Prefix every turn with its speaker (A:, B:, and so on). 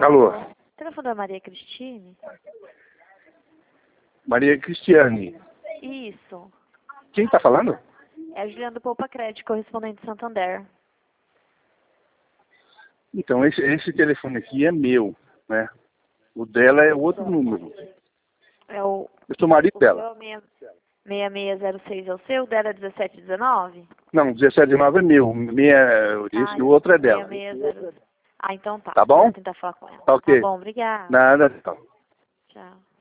A: Alô?
B: Telefone da Maria Cristine?
A: Maria Cristiane.
B: Isso.
A: Quem tá falando?
B: É a Juliana do Poupa Crédito, correspondente de Santander.
A: Então, esse telefone aqui é meu, né? O dela é outro número.
B: É o
A: Eu sou marido dela.
B: seu 6606 é o seu, o dela é 1719?
A: Não, 1719 é meu. Esse e o outro é dela.
B: 660. Ah, então tá.
A: Tá bom?
B: Vou tentar falar com ela.
A: Tá ok.
B: Tá bom, obrigada.
A: Nada, então.
B: Tchau.